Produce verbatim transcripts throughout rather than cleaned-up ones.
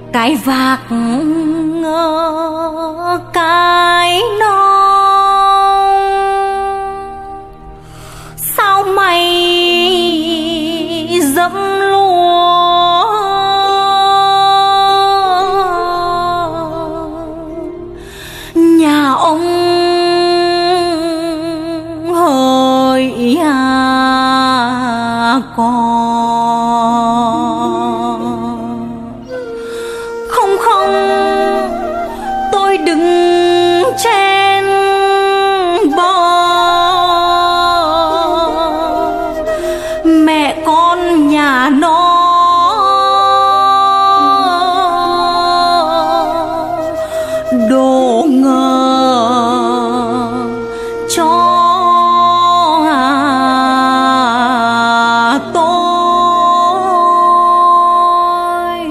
cái vạc cái non sao mày dẫm lúa nhà ông hỡi à con không không tôi đứng trên bờ mẹ con nhà nó đổ ngờ cho tôi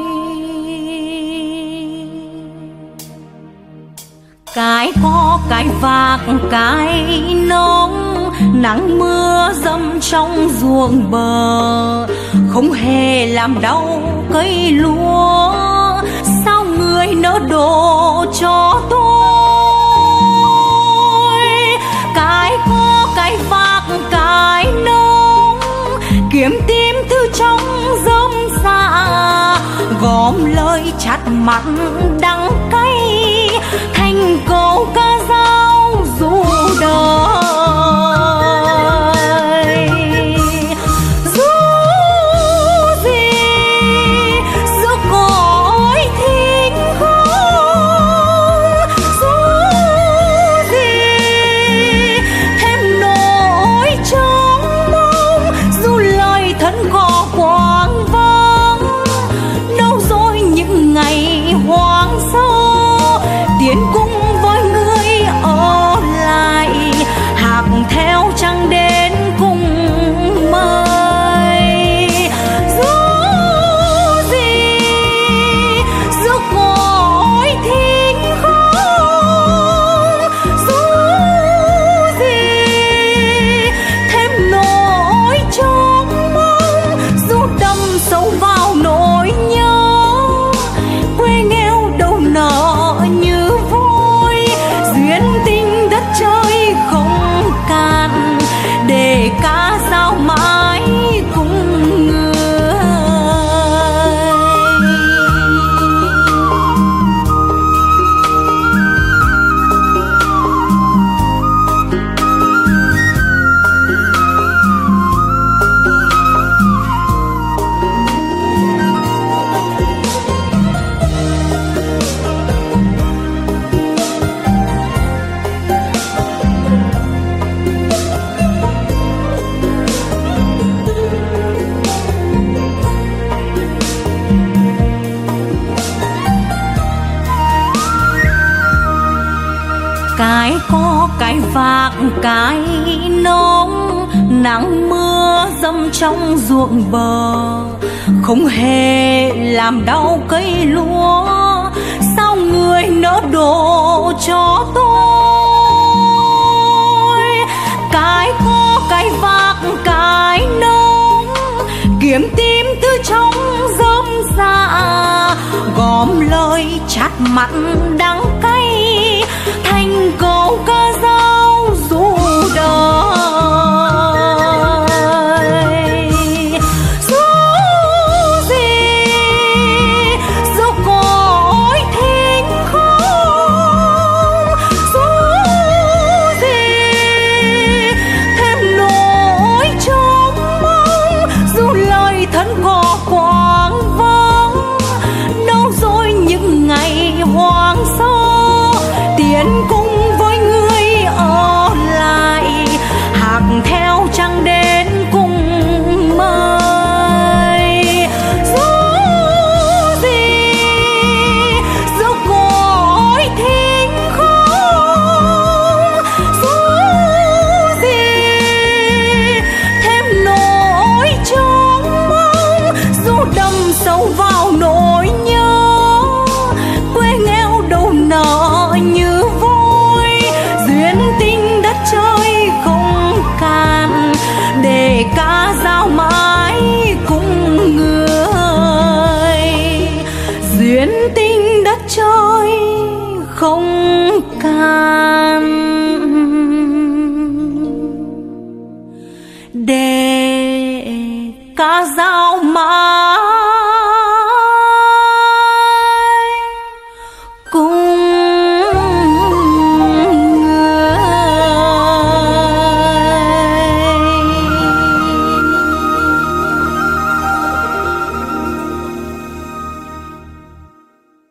cái có cái vạc cái nóng nắng mưa dầm trong ruộng bờ không hề làm đau cây lúa sao người nỡ đổ cho tôi cái có cái vạc cái nóng kiếm tìm thứ trong rơm rạ gom lời chát mặn đắng cay thành câu ca dao dù đời dù gì giữa cõi thinh không dù gì thêm nỗi trống mong dù lời thân gò quang vắng đâu rồi những ngày hoang sơ tiến cung với người ở lại hạc theo trăng đến cùng mời dù gì giữa cõi thinh không dù gì thêm nỗi trống mong dù đâm sâu vào nỗi nhớ quê nghèo đâu nợ như vôi duyên tình đất trời không cạn để ca dao mãi cùng người cái có cái vạc cái nóng nắng mưa dầm trong ruộng bờ không hề làm đau cây lúa sao người nỡ đổ cho tôi cái có cái vạc cái nóng kiếm tìm thứ trong rơm rạ gom lời chát mặn đắng cay thành câu ca dao dù đời dù gì dù cõi thinh không dù gì thêm nỗi trống mong dù lời thân gò quang vắng đâu rồi những ngày hoang sơ tiến cùng với người ở lại hạc theo trăng đến cùng mời dù gì giữa cõi thinh không dù gì thêm nỗi trống mong dù đâm sâu vào nỗi nhớ quê nghèo đâu nợ như vôi duyên tình đất trời không cạn để ca dao mãi cùng người duyên tình không